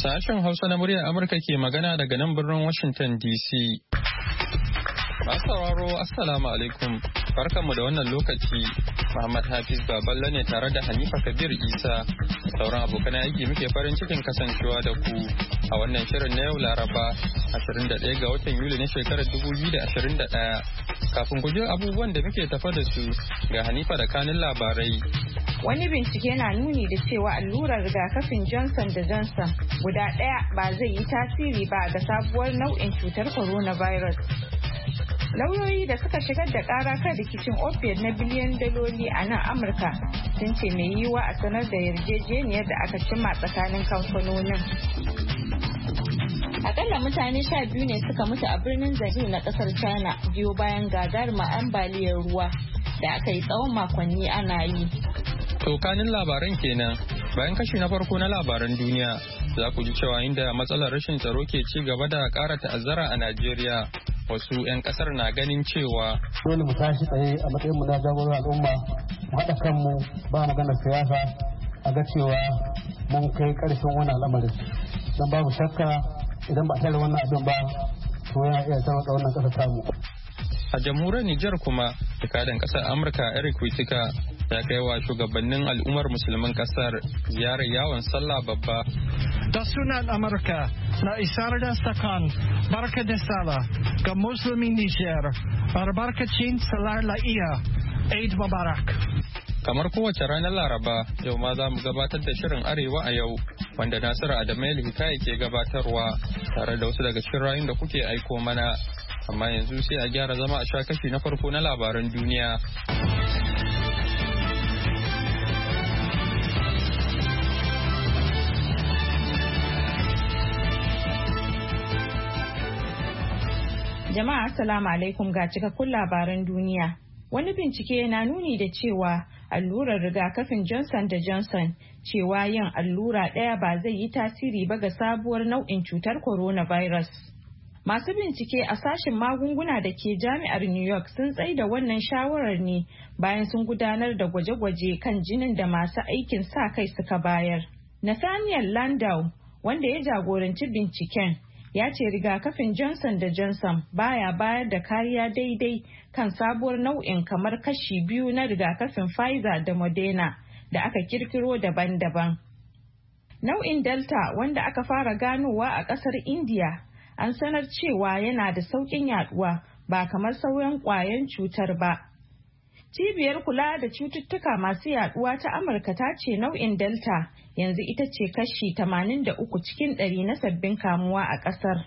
Sashen Hausa na muryar Amurka ke magana daga nan birnin Washington DC. Masu sauraro Assalamu alaikum. Barkanmu da wannan lokaci. Muhammad Hafiz Baballe ne tare da Hanifa Kabir Isa. Sauran abokan aiki muke farin cikin kasancewa da ku a wannan shirin na yau Laraba 21 ga watan Yuli na shekarar 2021. Kafin ku ji abubuwan da muke tafa da su ga Hanifa da kanin labarai. Wani bincike na nuni da cewa allurar rigakafin Johnson & Johnson guda ɗaya ba zai yi tasiri ba ga sabuwar nau'in cutar coronavirus. Lauyoyi da suka shigar da ƙara kan rikicin opioid na biliyan daloli a nan Amurka sun ce mai yiwuwa a sanar da yarjejeniyar da aka cimma tsakanin kamfanonin. Akalla mutane 12 ne suka mutu a birnin Zhengzhou na ƙasar China biyo bayan gagarumar ambaliyar ruwa da aka yi tsawon makonni ana yi. To kanin labaran kenan bayan kashi na farko na labaran duniya za ku ji cewa inda matsalar rashin tsaro ke ci gaba da ƙara ta'azzara a Najeriya wasu 'yan ƙasar na ganin cewa dole mu tashi tsaye a matsayin mu na jagoran al'umma mu haɗa kanmu ba maganar siyasa a ga cewa mun kai ƙarshen wannan al'amarin don babu shakka idan ba a tare wannan abin ba to yana iya tarwatsa wannan ƙasar tamu. A jamhuriyar Nijar kuma jakadan ƙasar Amurka Eric Whitaker ya kai wa shugabannin al'ummar musulmin kasar ziyarar yawon sallah babba. Da sunan Amurka na isar da sakan barka da sallah ga musulmin Nijar albarkacin salar la'iya Eid Mubarak. Kamar kowace ranar Laraba yau ma za mu gabatar da shirin Arewa a yau wanda Nasiru Adamu Hikaya ke gabatarwa tare da wasu daga cikin rayun da kuke aiko mana. Amma yanzu sai a gyara zama a sha kashi na farko na labaran duniya. Jama'a Assalamu alaikum ga cikakkun labaran duniya. Wani bincike na nuni da cewa allurar rigakafin Johnson & Johnson cewa yin allura ɗaya ba zai yi tasiri ba ga sabuwar nau'in cutar coronavirus. Masu bincike a sashen magunguna da ke jami'ar New York sun tsaida wannan shawarar ne bayan sun gudanar da gwaje-gwaje kan jinin da masu aikin sa kai suka bayar. Nathaniel Landau, wanda ya jagoranci binciken, ya ce rigakafin Johnson & Johnson baya bayar da kariya daidai kan sabuwar nau'in kamar kashi 2 na rigakafin Pfizer da Moderna da aka kirkiro daban-daban. Nau'in Delta wanda aka fara ganowa a ƙasar India an sanar cewa yana da sauƙin yaduwa ba kamar sauran ƙwayan cutar ba. Cibiyar kula da cututtuka masu yaduwa ta Amurka ta ce nau'in Delta yanzu ita ce kashi 83 cikin 100 na sabbin kamuwa a ƙasar.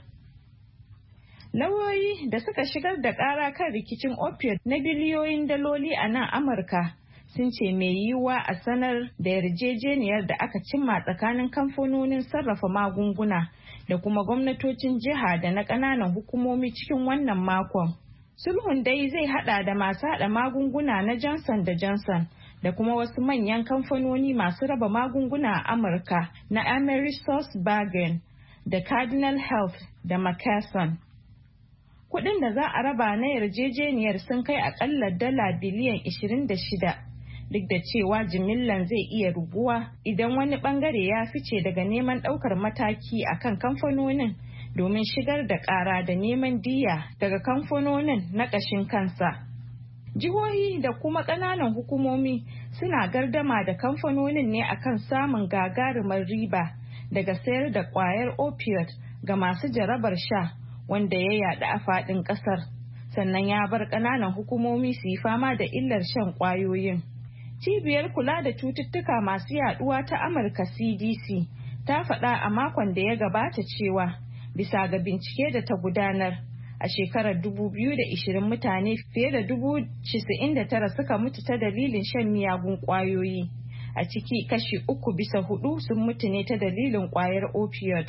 Lauyoyi da suka shigar da ƙara kan rikicin opioid na biliyoyin daloli a nan Amurka sun ce mai yiwuwa a sanar da yarjejeniyar da aka cimma tsakanin kamfanonin sarrafa magunguna da kuma gwamnatocin jiha da na ƙananan hukumomi cikin wannan makon. Sulhun dai zai hada da masu hada magunguna na Johnson & Johnson da kuma wasu manyan kamfanoni masu raba magunguna a Amurka na AmerisourceBergen da Cardinal Health da McKesson. Kudin da za a raba na yarjejeniyar sun kai akalla dala biliyan 26 duk da cewa jimillan zai iya rubuwa idan wani bangare ya fice daga neman daukar mataki akan kamfanonin domin shigar da ƙara da neman diya daga kamfanonin na ƙashin kansa. Jihohi da kuma ƙananan hukumomi suna gardama da kamfanonin ne akan samun gagarumar riba daga sayar da ƙwayar opioid ga masu jarabar sha wanda ya yaɗu a faɗin ƙasar, sannan ya bar ƙananan hukumomi su yi fama da illar shan ƙwayoyin. Cibiyar kula da cututtuka masu yaɗuwa ta Amurka CDC ta faɗa a makon da ya gabata cewa bisa ga bincike da ta gudanar a shekarar 2020 mutane fiye da 99,000 suka mutu ta dalilin shan miyagun kwayoyi, a ciki kashi 3/4 sun mutu ne ta dalilin kwayar opioid.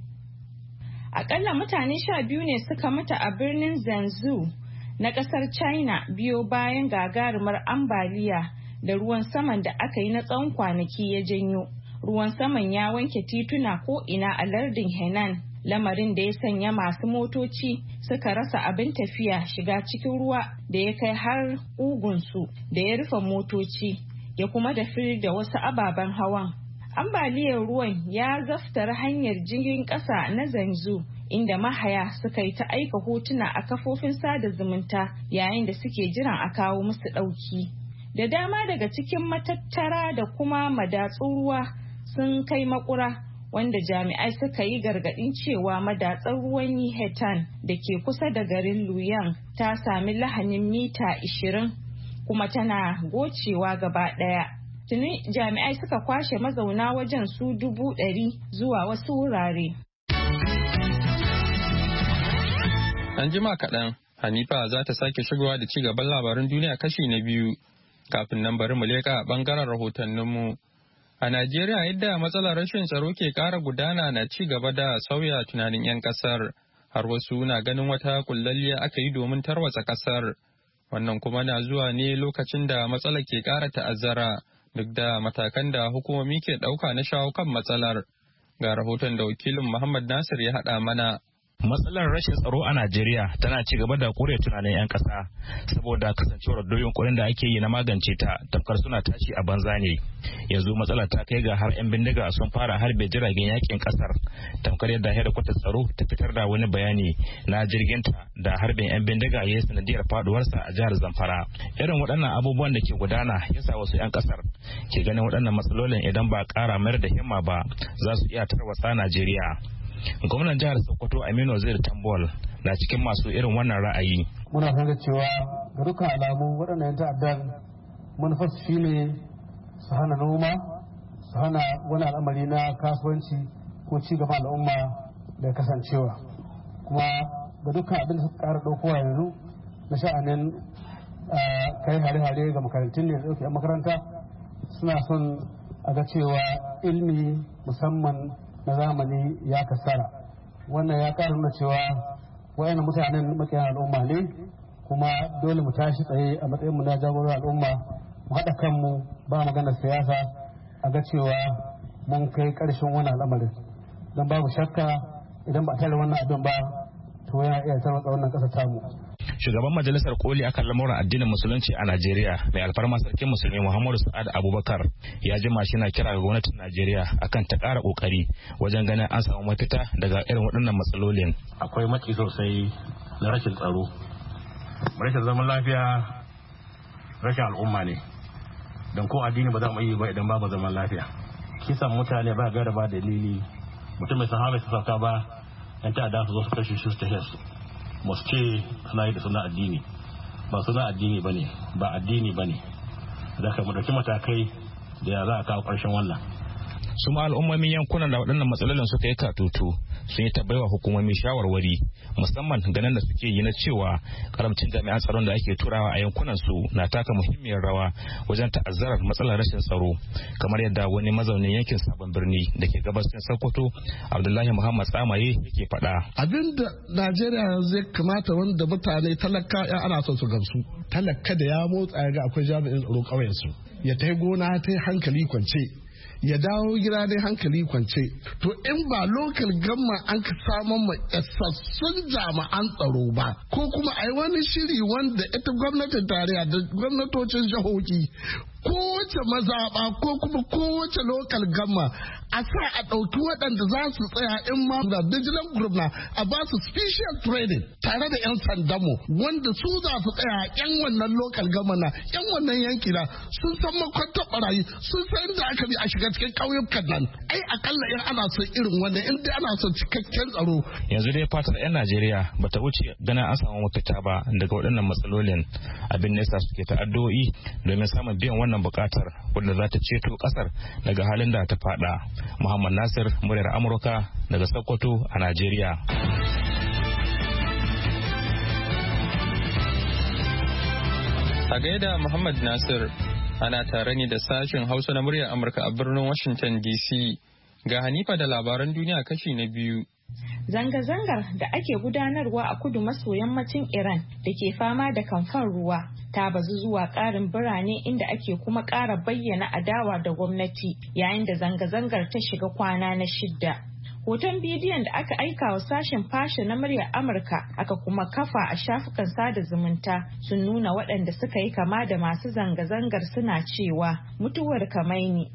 Akalla mutane 12 ne suka mutu a birnin Zhengzhou na kasar China biyo bayan gagarumar ambaliya da ruwan saman da aka yi na tsawon kwanaki ya janyo. Ruwan saman ya wanke tituna ko ina a lardin Henan, lamarin da ya sanya masu motoci suka rasa abin tafiya shiga cikin ruwa da ya kai har ƙugunsu da ya rufe motoci ya kuma dafi da wasu ababen hawan. Ambaliyar ruwan ya zaftar hanyar jirgin ƙasa na Zanzu, inda mahaya suka yi ta aika hotuna a kafofin sada zumunta yayin da suke jiran a kawo musu ɗauki. Da dama daga cikin matattara da kuma madatsun ruwa sun kai makura, wanda jami'ai suka yi gargaɗin cewa madatsar ruwan Yihetan da ke kusa da garin Luyang ta sami lahanin mita 20 kuma tana gocewa gaba ɗaya. Tuni jami'ai suka kwashe mazauna wajen su 100,000 zuwa wasu wurare. An jima kaɗan, Hanifa za ta sake shigowa da ci gaban labaran duniya kashi na biyu. Kafin nan bari mu leƙa a ɓangaren rahotanninmu. A Najeriya yadda matsalar rashin tsaro ke ƙara gudana na ci gaba da sauya tunanin 'yan ƙasar. Har wasu na ganin wata kullalliya aka yi domin tarwatsa ƙasar. Wannan kuma na zuwa ne lokacin da matsalar ke ƙara ta'azzara duk da matakan da hukumomi ke ɗauka na shawo kan matsalar. Ga rahoton da wakilin Muhammad Nasir ya haɗa mana. Matsalar rashin tsaro a Najeriya tana ci gaba da kore tunanin 'yan ƙasa saboda kasancewar doyin kuɗin da ake yi na magance ta tamkar suna tashi a banza ne. Yanzu matsalar ta kai ga har 'yan bindiga sun fara harbe jiragen yakin ƙasar, tamkar yadda hedikwatar tsaro ta fitar da wani bayani na jirginta da harbin 'yan bindiga ya yi sanadiyar faduwarsa a jihar Zamfara. Irin waɗannan abubuwan da ke gudana ya sa wasu 'yan ƙasar ke ganin waɗannan matsalolin idan ba ƙara mayar da himma ba za su iya tarwatsa Najeriya. Gwamnan jihar Sokoto Aminu Waziri Tambol na cikin masu irin wannan ra'ayi. Muna sanar cewa ga dukkan alamu waɗannan ta'addan manufarsu shine su hana noma, su hana wani al'amari na kasuwanci ko ci gaban al'umma da kasancewa. Kuma ga dukkan abin da suka ƙara ɗaukowa yanzu na sha'anin kai hare-hare ga makarantun ne da ɗauke makaranta suna son a ga cewa ilmi musamman na zamani ya kasara. Wannan ya ƙara nuna cewa wayannan mutanen makiyan al'umma ne, kuma dole mu tashi tsaye a matsayin mu na jagoran al'umma, mu haɗa kanmu ba maganar siyasa a ga cewa mun kai ƙarshen wannan al'amarin. Don babu shakka idan ba a tare wannan abin ba to yana iya tarwatsa wannan ƙasar tamu. Shugaban Majalisar Koli akan lamuran addinin Musulunci a Najeriya, mai alfarma sarkin Musulmi Muhammadu Sa'ad Abubakar, ya jima shi na kira ga gwamnatin Najeriya akan ta ƙara ƙoƙari wajen ganin an samu mafita daga irin waɗannan matsalolin. Akwai matsi sosai na rashin tsaro, rashin zaman lafiya, rashin al'umma ne. Don ko addini ba za mu yi ba idan babu zaman lafiya. Kisan mutane ba gara ba dalili, mutum mai sahaba su sauka ba, 'yan ta'adda su zo su kashe shi su tafiya su. Masu ce suna yi da suna addini, ba suna addini ba ne, ba addini ba ne. Da ka mu ɗauki matakai da ya za a kawo ƙarshen wannan. Su ma al'ummomin yankunan da waɗannan matsalolin suka yi katutu sun yi tabbaiwa hukumomi shawarwari, musamman ganin da suke yi na cewa karamcin jami'an tsaron da ake turawa a yankunan su na taka muhimmiyar rawa wajen ta'azzarar matsalar rashin tsaro, kamar yadda wani mazaunin yankin Sabon Birni da ke gabashin Sokoto Abdullahi Muhammad Tsamaye yake faɗa. Abinda Najeriya yanzu ya kamata wanda mutane talaka ya ana son su gamsu. Talaka da ya motsa ya ga akwai jami'in tsaro ƙauyen su, ya tai gona ta hankali kwance, ya dawo gida dai hankali kwance. To in ba lokal gamma an ka samun ma isassun jami'an tsaro ba, ko kuma a yi wani shiri wanda ita gwamnatin tarayya da gwamnatocin jihohi kowace mazaɓa ko kuma kowace lokal gamma a sa a ɗauki waɗanda za su tsaya in ma da vigilant group na a ba su special training tare da 'yan sandamu wanda su za su tsaya 'yan wannan lokal gamma na 'yan wannan yanki na sun san makwantar barayi, sun san inda aka bi a shiga cikin ƙauyukan nan. Ai akalla in ana son irin wannan in dai ana son cikakken tsaro. Yanzu dai fatar 'yan Najeriya bata wuce ganin an samu mafita ba daga waɗannan matsalolin, abin nesa suke ta addu'o'i domin samun biyan wannan bukatar wadda za ta ceto kasar daga halin da ta fada. Muhammad Nasir, muryar Amurka daga Sokoto a Najeriya. A gaida Muhammad Nasir, ana tare ne da sashen Hausa na muryar Amurka a birnin Washington DC. Ga Hanifa da labaran duniya kashi na biyu. Zanga-zangar da ake gudanarwa a kudu maso yammacin Iran da ke fama da kamfan ruwa ta bazu zuwa ƙarin birane inda ake kuma ƙara bayyana adawa da gwamnati yayin da zanga-zangar ta shiga kwana na 6. Hoton bidiyon da aka aika wa sashen fashe na muryar Amurka aka kuma kafa a shafukan sada zumunta sun nuna waɗanda suka yi kama da masu zanga-zangar suna cewa mutuwar Khamenei.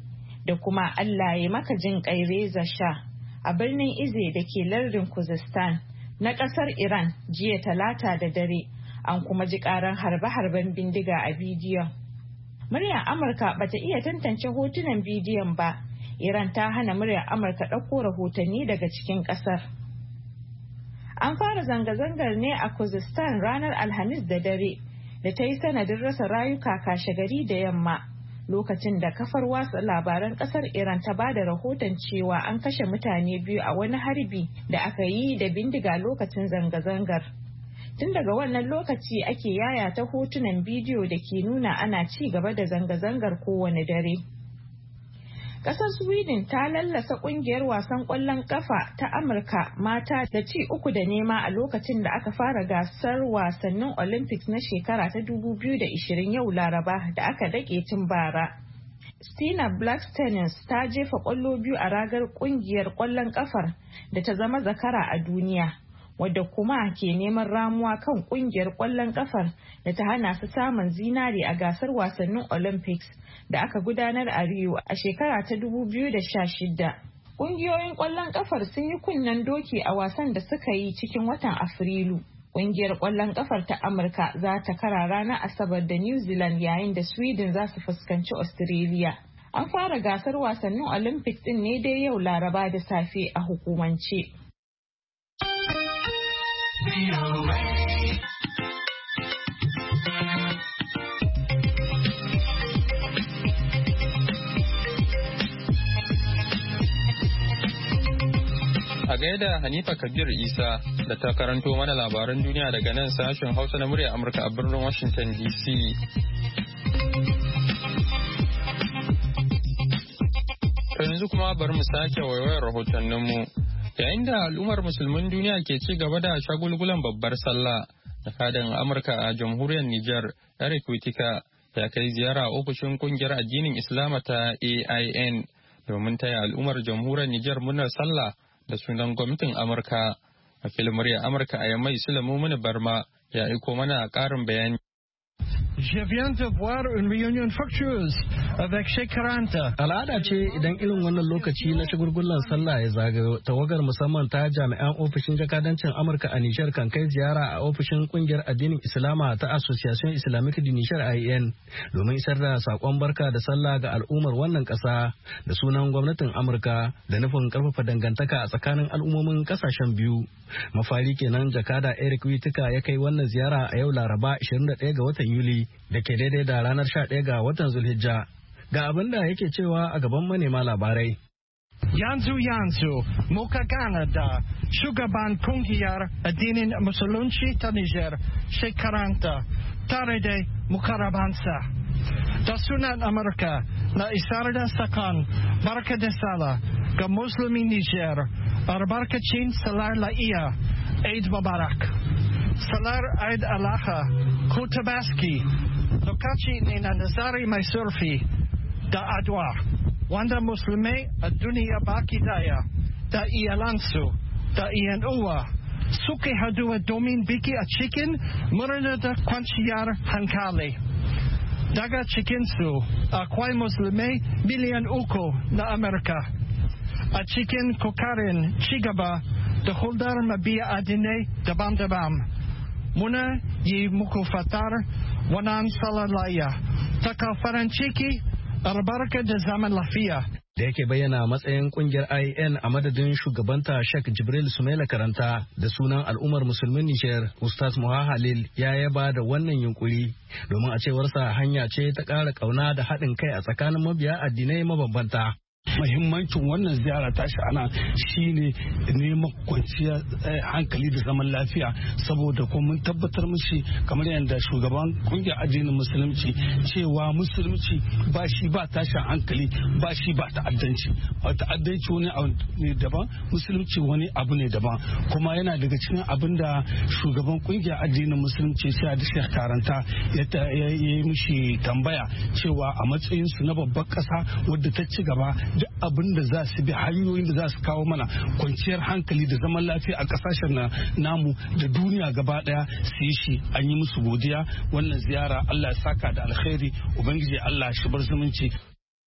da kuma Allah ya maka jin kai Reza Shah a birnin Ize da ke lardin Khuzestan na ƙasar Iran jiya Talata da dare. An kuma ji ƙaran harbe-harben bindiga a bidiyon. Muryar Amurka bata iya tantance hotunan bidiyon ba. Iran ta hana muryar Amurka ɗauko rahotanni daga cikin ƙasar. An fara zanga-zangar ne a Khuzestan ranar Alhamis da dare da ta yi sanadin rasa rayuka kashe gari da yamma, lokacin da kafar watsa labaran ƙasar Iran ta ba da rahoton cewa an kashe mutane 2 a wani harbi da aka yi da bindiga lokacin zanga-zangar. Tun daga wannan lokaci ake yayata hotunan bidiyo da ke nuna ana ci gaba da zanga-zangar kowane dare. Ƙasar Sweden ta lallasa ƙungiyar wasan ƙwallon ƙafa ta Amurka mata da ci 3-0 a lokacin da aka fara gasar wasannin Olympics na shekara ta 2020 yau Laraba da aka dake tun bara. Stina Blackstenius ta jefa ƙwallo 2 a ragar ƙungiyar ƙwallon ƙafar da ta zama zakara a duniya, wadda kuma ke neman ramuwa kan ƙungiyar ƙwallon ƙafar da ta hana su samun zinare a gasar wasannin Olympics da aka gudanar a Rio a shekara ta 2016. Ƙungiyoyin ƙwallon ƙafar sun yi kunnen doki a wasan da suka yi cikin watan Afrilu. Ƙungiyar ƙwallon ƙafar ta Amurka za ta kara ranar Asabar da New Zealand yayin da Sweden za su fuskanci Australia. An fara gasar wasannin Olympics ɗin ne dai yau Laraba da safe a hukumance. A gaida Hanifa Kabir Isa da ta karanto mana labaran duniya daga nan sashen Hausa na murya Amurka a birnin Washington DC. To yanzu kuma bari mu sake waiwayar rahotanninmu. Yayin da al'ummar musulmin duniya ke ci gaba da shagulgulan babbar sallah, jakadan Amurka a jamhuriyar Nijar, Eric Witika, ya kai ziyara a ofishin kungiyar addinin Islama ta AIN domin taya al'ummar jamhuriyar Nijar murnar sallah da sunan gwamnatin Amurka. Wakilin murya Amurka a Yammai Sulaimu Muni Barma ya aiko mana ƙarin bayani. Je viens de voir une réunion fructueuse avec Sheikh Karanta. Al'ada ce idan irin wannan lokaci na shagulgullan sallah ya zagayo, tawagar musamman ta jami'an ofishin jakadancin Amurka a Nijar kan kai ziyara a ofishin kungiyar addinin Islama ta Association Islamique du Niger AIN domin isar da sakon barka da sallah ga al'ummar wannan kasa da sunan gwamnatin Amurka da nufin karfafa dangantaka a tsakanin al'ummomin kasashen biyu. Mafari kenan jakada Eric Witika ya kai wannan ziyara a yau Laraba 21 ga watan Yuli da ke daidai da ranar 11 ga watan Zulhijja. Ga abin da yake cewa a gaban manema labarai. Yanzu muka gana da shugaban kungiyar addinin musulunci ta Niger, Sheikh Karanta, tare da mukarabansa. Da sunan Amurka na isar da sakon barka da sallah ga musulmin Niger, albarkacin salar la'iya, Eid Mubarak. Salar Eid Alaha, Kutabaski, lokaci ne na nazari mai surfi da adwa, wanda musulmai a duniya baki daya da iyalansu da iyan uwa suke haduwa domin biki a cikin murna da kwanciyar hankali. Daga cikinsu akwai musulmai miliyan 3 na Amurka. A cikin kokarin cigaba da huldar mabiya addinai daban-daban. Muna yi muku fatar wannan salalaya ta farin ciki albarka da zaman lafiya. Da yake bayyana matsayin kungiyar IN a madadin shugabanta Sheikh Jibril Sumaila Karanta da sunan al'ummar musulmin Nijar, Ustaz Muha Halil ya yaba da wannan yunkuri domin a cewarsa hanya ce ta ƙara ƙauna da haɗin kai a tsakanin mabiya addinai mabambanta. Mahimmancin wannan ziyara tashi ana shine neman kwanciyar hankali da zaman lafiya, saboda kuma mun tabbatar mishi kamar yadda shugaban kungiyar addinin musulunci cewa musulunci ba shi ba tashin hankali, ba shi ba ta'addanci. Ta'addanci wani abu ne daban, musulunci wani abu ne daban. Kuma yana daga cikin abin da shugaban kungiyar addinin musulunci sai da Sheikh Karanta ya yi mishi tambaya cewa a matsayin su na babbar kasa wadda ta ci gaba, duk abin da za su bi, hanyoyin da za su kawo mana kwanciyar hankali da zaman lafiya a kasashen namu da duniya gaba daya su yi shi. An yi musu godiya. Wannan ziyara Allah ya saka da alkhairi, ubangiji Allah shi bar zumunci.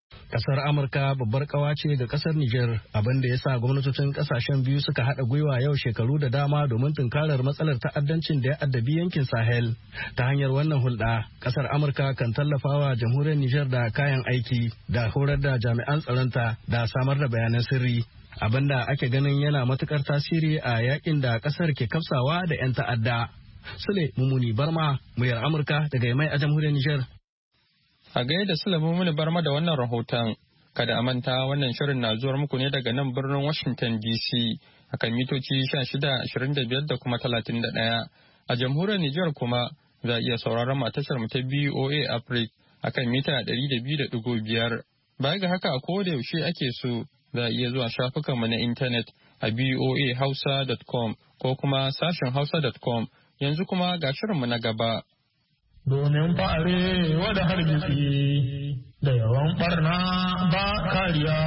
Kasar Amurka babbar kawa ce ga kasar Nijar, abin da ya sa gwamnatocin kasashen biyu suka haɗa gwiwa yau shekaru da dama domin tunkarar matsalar ta'addancin da ya addabi yankin Sahel. Ta hanyar wannan hulɗa, kasar Amurka kan tallafawa jamhuriyar Nijar da kayan aiki, da horar da jami'an tsaronta, da samar da bayanan sirri. Abin da ake ganin yana matukar tasiri a yakin da kasar ke kafsawa da 'yan ta'adda. Sule Mumuni Barma, muryar Amurka daga Yamai a jamhuriyar Nijar. A gaida Sule Mumuni Barma da wannan rahoton, kada a manta wannan shirin na zuwar muku ne daga nan birnin Washington DC akan mitoci 1625 da kuma 31. A jamhuriyar Nijar kuma za a iya sauraron tashar mu ta BOA Africa akan mita 200.5. Baya ga haka a koda yaushe ake so za a iya zuwa shafukanmu na intanet a boahausa.com ko kuma sashen hausa.com. Yanzu kuma ga shirinmu na gaba. Domin fa'are wada hargitsi da yawan barna ba kariya.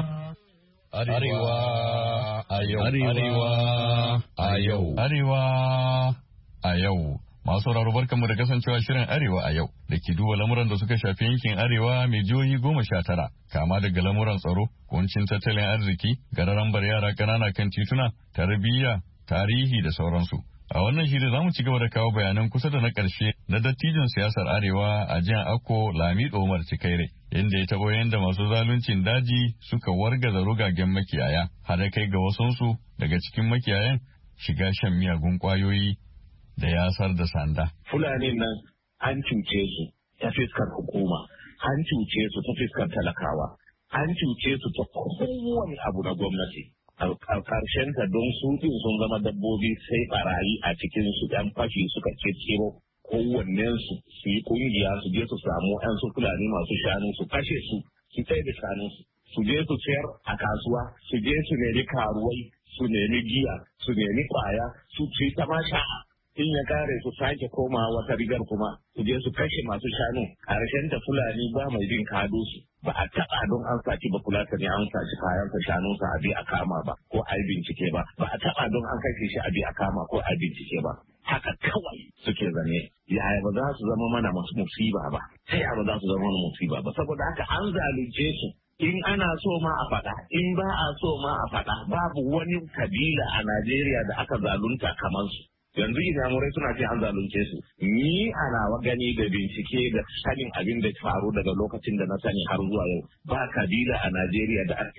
Arewa a yau. Arewa a yau. Arewa a yau. Masu sauraro barkanmu da kasancewa shirin Arewa a yau da ke duba lamuran da suka shafi yankin Arewa mai jihohi 19 kama daga lamuran tsaro, kuncin tattalin arziki, gararambar yara ƙanana kan tituna, tarbiyya, tarihi da sauransu. A wannan shirin za mu ci gaba da kawo bayanan kusa da na ƙarshe na dattijon siyasar Arewa a jihar Akko Lamido Umar Cikaire, inda ya taɓo yadda masu zaluncin daji suka wargaza rugagen makiyaya, har kai ga wasunsu daga cikin makiyayan shiga shan miyagun ƙwayoyi da yasar da sanda. Fulani nan an cuce su ta fiskar hukuma, an cuce su ta fiskar talakawa, an cuce su ta kowane abu na gwamnati. A ƙarshen ta don su sun zama dabbobi sai barayi a cikin su ɗan fashi suka ciro kowannensu su yi ƙungiya su je su samu 'yan su Fulani masu shanu su kashe su tsaye da shanunsu su je su sayar a kasuwa su je su nemi karuwai su nemi giya su nemi kwaya su ci ta masha'a. In ya kare su sake koma wata rigar kuma su je su kashe masu shanu. Karshen ta Fulani ba mai jin kado su. Ba a taɓa don an saci ba Fulata ne an saci kayansa shanunsa a bi a kama ba ko a yi bincike ba. Ba a taɓa don an kashe shi a bi a kama ko a bincike ba. Haka kawai suke zane. Yaya ba za su zama mana masu musiba ba. Ta yaya ba za su zama mana musiba ba. Saboda haka an zalunce su. In ana so ma a faɗa, in ba a so ma a faɗa, babu wani kabila a Najeriya da aka zalunta kamar su. Yanzu inyamurai suna ce an zalunce su. Ni ana gani da bincike da sanin abin da faru daga lokacin da na sani har zuwa yau. Ba kabila a Najeriya da ake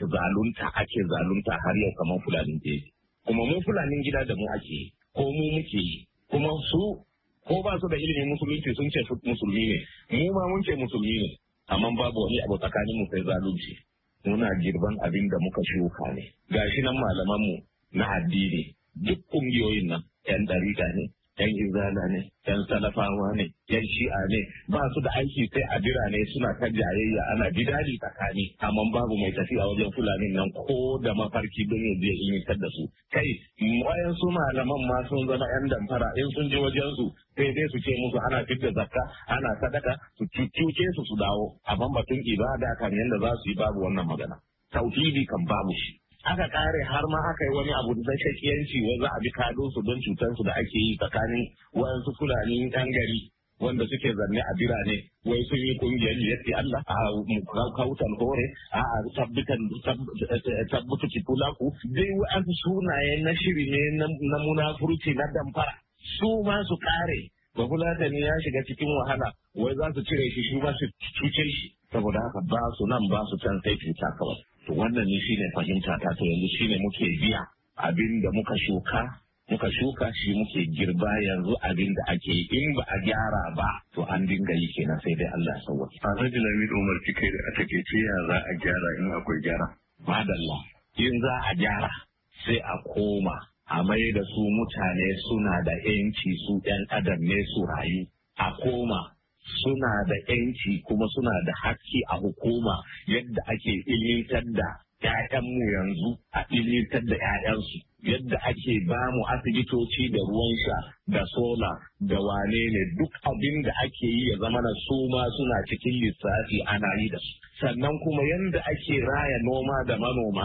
zalunta har yau kamar Fulanin jeji. Kuma mu Fulanin gida da mu ake yi, ko mu muke yi. Kuma su ko ba su da ilimin musulunci sun ce musulmi ne. Mu ma mun ce musulmi ne. Amma babu wani abu tsakanin mu sai zalunci. Muna girban abin da muka shuka ne. Gashi nan malamanmu na addini duk kungiyoyin nan 'yan ɗariƙa ne, 'yan izala ne, 'yan salafawa ne, 'yan shi'a ne, ba su da aiki sai a birane suna ta jayayya ana jidali tsakani, amma babu mai tafiya wajen Fulani nan ko da mafarki don ya je in da su. Kai, wayan su malaman ma sun zama 'yan damfara in sun je wajen su sai dai su ce musu ana fidda zakka, ana sadaka, su cuce su dawo, amma batun ibada kan yanda za su yi babu wannan magana. Tauhidi kan babu shi. Aka kare har ma aka yi wani abu da shakiyanci wai za a bi kado su don cutarsu da ake yi tsakanin wayansu Fulani ɗan gari wanda suke zanne a birane wai sun yi kungiyar yadda Allah a kautan hore a tabbutu kitulaku dai wa'ansu sunaye na shiri ne na munafurci na damfara su ma su kare ba Fulatani ya shiga cikin wahala wai za su cire shi ma su cuce shi saboda haka ba su nan ba su can sai cuta kawai. To wannan ne shine fahimta ta to yanzu shine muke biya abin da muka shuka shi muke girba yanzu abin da ake yi in ba a gyara ba to an dinga yi kenan sai dai Allah ya sauwake. Alhaji Lamido Umar Cikaire a takeice ya za a gyara in akwai gyara. Madalla in za a gyara sai a koma a mai da su mutane suna da yanci su ɗan adam ne su rayu a koma suna da yanci kuma suna da haƙƙi a hukuma yadda ake ilitar da ‘ya'yanmu yanzu a ilitar da ‘ya'yansu yadda ake ba mu asibitoci da ruwan sha da sola da wane ne duk abin da ake yi ya zama na su ma suna cikin lissafi ana yi da su sannan kuma yadda ake raya noma da manoma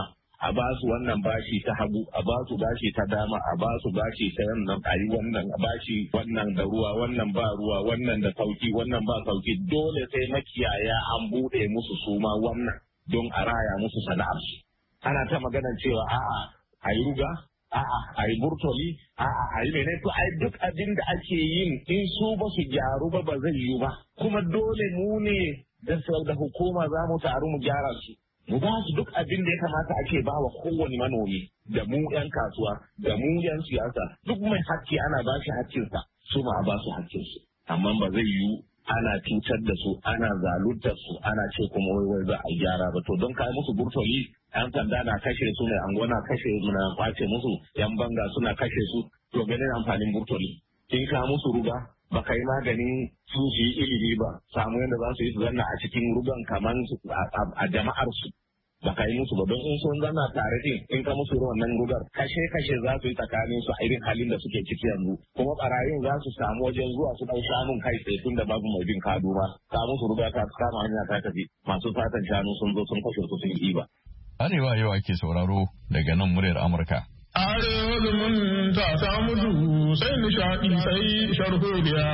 a ba su wannan bashi ta hagu, a ba su bashi ta dama, a ba su bashi ta yannan, a yi wannan bashi wannan da ruwa, wannan ba ruwa, wannan da sauki, wannan ba sauki. Dole sai makiyaya an buɗe musu suma wannan don a raya musu sana'arsu. Ana ta maganar cewa a'a a yi ruga, a'a a yi burtoli, a'a a yi mene, to ai duk abin da ake yin in su ba su gyaru ba ba zai yiwu ba. Kuma dole mu ne da hukuma za mu taru mu gyara su. Mu ba su duk abin da ya kamata ake ba wa kowane manomi, da mu 'yan kasuwa, da mu 'yan siyasa, duk mai hakki ana ba shi hakkinsa, su ma a ba su hakkinsu. Amma ba zai yiwu ana cutar da su, ana zaluntar su, ana ce kuma wai za a gyara ba. To don kai musu burtoli, 'yan sanda na kashe su, mai anguwa na kashe na kwace musu, 'yan banga suna kashe su, to ganin amfanin burtoli. In ka musu ruga, baka yi maganin su yi ilimi ba, samu yadda za su yi su zanna a cikin rugan kamar a jama'ar su. Baka yi musu ba, don in sun zanna tare din in ka musu wannan rugar kashe za su yi tsakanin su a irin halin da suke ciki yanzu. Kuma barayin za su samu wajen zuwa su ɗau shanun kai tsaye tun da babu mai bin kadu ba. Ka musu ruga ta kama hanya ta tafi, masu satan shanu sun zo sun kashe su sun yi ba. Arewa yau ake sauraro daga nan muryar Amurka. Arewa zumunta ta mutu sai nishaɗi sai sharholiya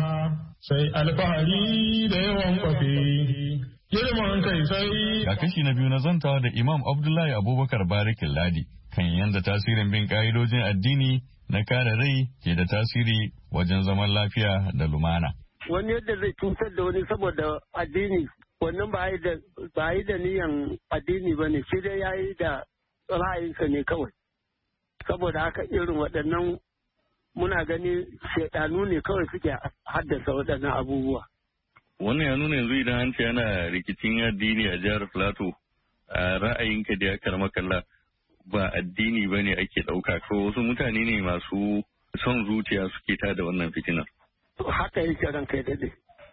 sai alfahari da yawan kwafe. Girman kai sai. Ga kashi na biyu na zantawa da Imam Abdullahi Abubakar Barikin Ladi kan yadda tasirin bin ƙa'idojin addini na kare rai ke da tasiri wajen zaman lafiya da lumana. Wani yadda zai cutar da wani saboda addini, wannan ba yi da niyan addini ba ne, shi dai ya yi da ra'ayinsa ne kawai. Saboda haka irin waɗannan muna gani shaidanu ne kawai suke haddasa waɗannan abubuwa. Wannan ya nuna yanzu idan an ce ana rikicin addini a jihar Filato, a ra'ayinka da ya karma kalla ba addini ba ne ake ɗauka, ko wasu mutane ne masu son zuciya suke tada wannan fitinar. Haka yake ranka daɗe.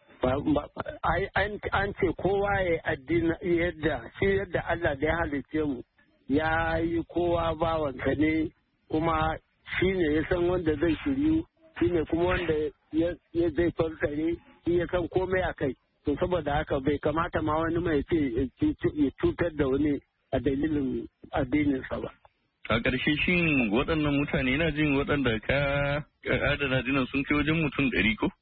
An ce kowa ya addini yadda Allah da ya halice mu ya yi kowa bawansa ne, kuma shi ne ya san wanda zai shiryu, shi ne kuma wanda ya zai farsare, shi ya san komai a kai. To saboda haka bai kamata ma wani mai ce ya cutar da wani a dalilin addininsa ba. A ƙarshe shin waɗannan mutane na jin waɗanda ka adana dinan sun kai wajen mutum 100 ko?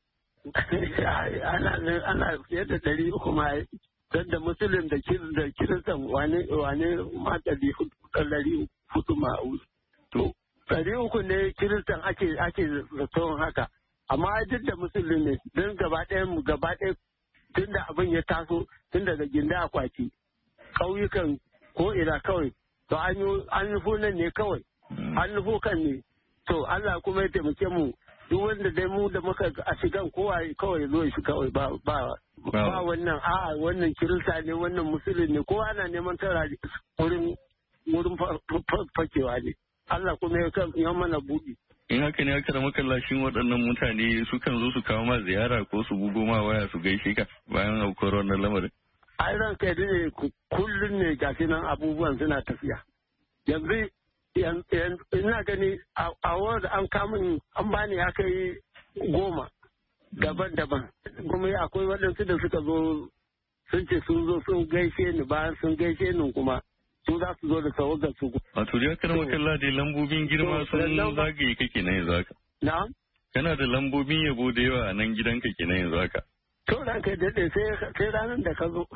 Ana fiye da 300 ma don da musulun da kiristan wane ma 400 ma. To 300 ne kiristan ake zaton haka, amma duk da musulun ne don gaba ɗaya tun da abin ya taso tun daga ginda akwati ƙauyukan ko ina kawai, to an nufo nan ne kawai, an nufo kan ne. To Allah kuma ya taimake mu, duk wanda dai mu da muka a shigan kowa kawai zo shi kawai ba wannan wannan kirista ne, wannan musulun ne, kowa ana neman tara wurin fakewa ne. Allah kuma ya mana buɗi. In haka ne aka rama kallashin waɗannan mutane sukan zo su kawo ma ziyara ko su bugo ma waya su gaishe ka bayan aukuwar wannan lamarin. Ai ran kai ne kullum ne gashi nan abubuwan suna tafiya. Yanzu ina gani a wanda an kamun an bani ya kai 10 daban-daban. Kuma akwai waɗansu da suka zo sun ce sun zo sun gaishe ni, bayan sun gaishe ni kuma su za su zo da tawagar su. Wato ya karama kalla da lambobin girma sun zagaye kake na yanzu haka. Na'am. Kana da lambobin yabo da yawa a nan gidanka ke na yanzu haka. To ran kai daɗe sai ranar da ka zo.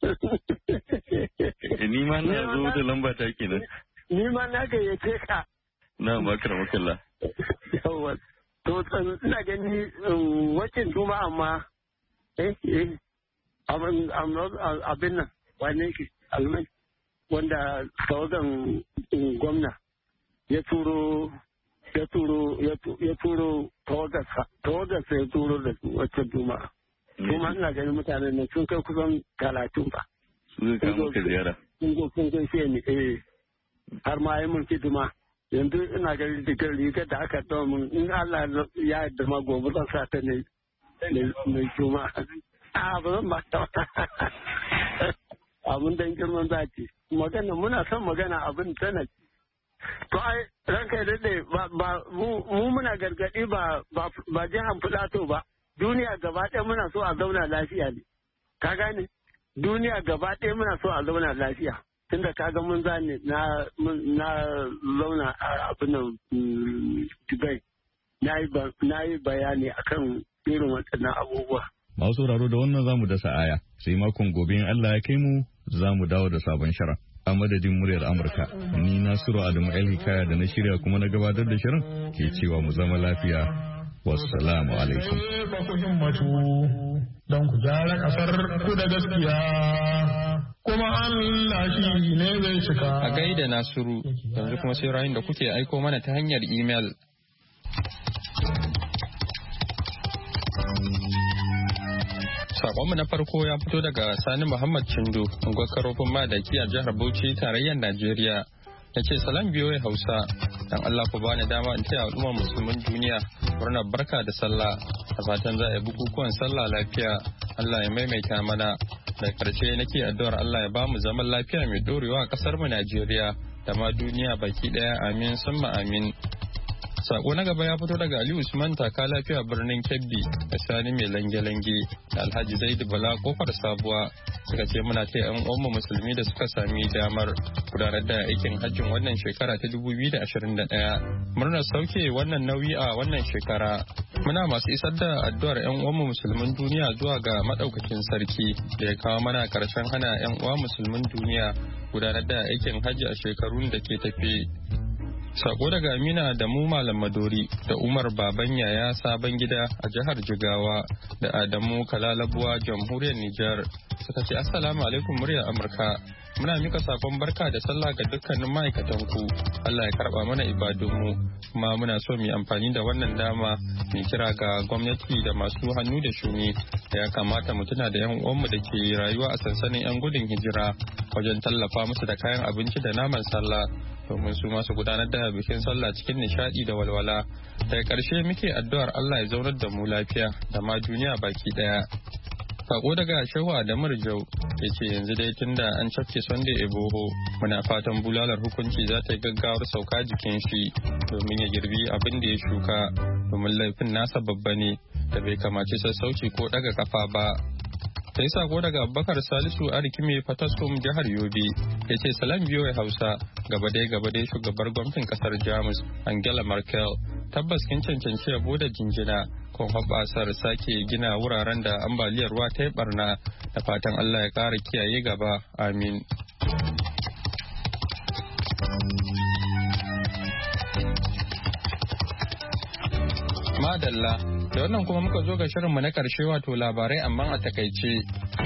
Ni ma na zo da lamba ta kenan. Ni ma na gayyace ka. Na ba karama kalla. Yawwa. To ina gani wacin juma'a ma abin nan wane ke almai. Wanda tawagan gwamna ya turo tawagarsa ya turo da wacce juma'a. Kuma ina ganin mutanen nan sun kai kusan 30 ba. Sun kai maka ziyara. Sun gaishe ni har ma yi mun hidima. Yanzu ina ganin rigar da aka dawo mun, in Allah ya yarda ma gobe zan sa ta ne mai juma'a. Ba zan ba ta abin dan girman zaki. Magana muna son magana abin tana. To ai ranka da dai mu muna gargadi ba jihar Filato ba. Duniya gaba ɗaya muna so a zauna lafiya ne. Ka gane? Duniya gaba ɗaya muna so a zauna lafiya. tunda kaga mun zane na zauna a abin Dubai na yi bayani akan irin waɗannan abubuwa. Masu sauraro da wannan zamu dasa aya sai makon gobe in Allah ya kai mu zamu dawo da sabon shirin. A madadin muryar Amurka, ni Nasiru Adamu El-Hikaya da na shirya kuma na gabatar da shirin ke cewa mu zama lafiya. Wassalamu alaikum. Don ku gyara kasar ku da gaskiya, kuma Allah shi ne zai cika. A gaida Nasiru, yanzu kuma sai rayun da kuke aiko mana ta hanyar imel. Sakonmu na farko ya fito daga Sani Muhammad Chindo, unguwar Karofin Madaki a jihar Bauchi, tarayyar Najeriya. Ya ce salam biyoyi Hausa, dan Allah ku bani dama in taya al'ummar musulmin duniya murnar barka da sallah. A fatan za a yi bukukuwan sallah lafiya, Allah ya maimaita mana. Da karshe nake addu'ar Allah ya ba mu zaman lafiya mai dorewa a kasar mu Najeriya da ma duniya baki daya, amin summa amin. Sako na gaba ya fito daga Ali Usman taka lafiya birnin Kebbi da Sani mai lange-lange da Alhaji Zaidu Bala kofar sabuwa suka ce muna ta yan uwanmu musulmi da suka sami damar gudanar da aikin hajjin wannan shekara ta 2021 murnar sauke wannan nauyi a wannan shekara. Muna masu isar da addu'ar yan uwanmu musulmin duniya zuwa ga madaukakin sarki da ya kawo mana karshen hana yan uwa musulmin duniya gudanar da aikin hajji a shekarun da ke tafe. Sako daga Amina da mu Malam Madori da Umar Baban Yaya Sabon Gida a jihar Jigawa da Adamu Kalalabuwa jamhuriyar Nijar suka ce Assalamu alaikum muryar Amurka. Muna mika sakon barka da sallah ga dukkanin ma'aikatanku. Allah ya karba mana ibadunmu kuma muna so mu yi amfani da wannan dama mu kira ga gwamnati da masu hannu da shuni da ya kamata mu tuna da yan uwanmu da ke rayuwa a sansanin yan gudun hijira wajen tallafa musu da kayan abinci da naman sallah domin su masu gudanar da bikin sallah cikin nishadi da walwala. Daga ƙarshe muke addu'ar Allah ya zaunar da mu lafiya da ma duniya baki daya. Sako daga Shehu Adamu Rijau ya ce yanzu dai tunda an cafke Sunday Eboho muna fatan bulalar hukunci za ta yi gaggawar sauka jikin shi domin ya girbi abin da ya shuka domin laifin nasa babba ne da bai kamace sassauci ko daga kafa ba. Sai sako daga Abubakar Salisu Arikime Fataskum jihar Yobe ya ce salam biyo Hausa gaba dai shugabar gwamnatin kasar Jamus Angela Merkel tabbas kin cancanci yabo da jinjina kon haɓasar sake gina wuraren da ambaliyar ruwa ta yi barna da fatan Allah ya ƙara kiyaye gaba amin. Madalla da wannan kuma muka zo ga shirinmu na ƙarshe wato labarai amma a takaice.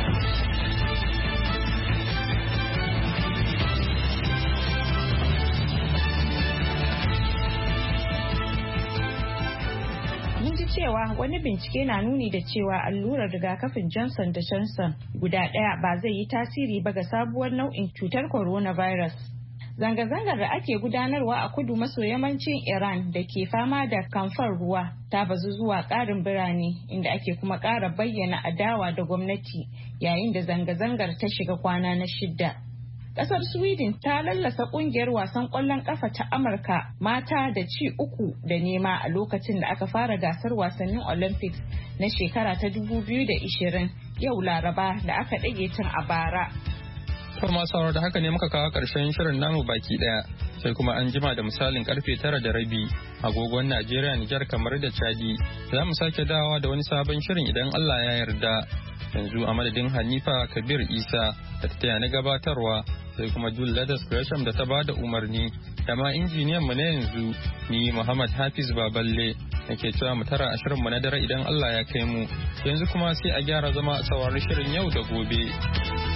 cewa wani bincike na nuni da cewa allurar rigakafin Johnson & Johnson guda ɗaya ba zai yi tasiri ba ga sabuwar nau'in cutar coronavirus. Zanga-zangar da ake gudanarwa a kudu maso yammacin Iran da ke fama da kamfar ruwa ta bazu zuwa ƙarin birane inda ake kuma ƙara bayyana adawa da gwamnati yayin da zanga-zangar ta shiga kwana na 6. Kasar Sweden ta lallasa kungiyar wasan kwallon kafa ta Amurka mata da ci 3-0 a lokacin da aka fara gasar wasannin Olympics na shekara ta 2020 yau Laraba da aka ɗage tun a bara. Kuma saurar da haka ne muka kawo ƙarshen shirin namu baki ɗaya sai kuma an jima da misalin karfe 9:30 agogon Najeriya, Nijar, kamar da Chadi za mu sake dawowa da wani sabon shirin idan Allah ya yarda. Yanzu a madadin Hanifa Kabir Isa da ta taya na gabatarwa sai kuma Jul Ladas Gresham da ta ba da umarni da ma injiniyan mu na yanzu ni Muhammad Hafiz Baballe nake cewa mu tara a shirin mu na dare idan Allah ya kai mu. Yanzu kuma sai a gyara zama a saurari shirin yau da gobe.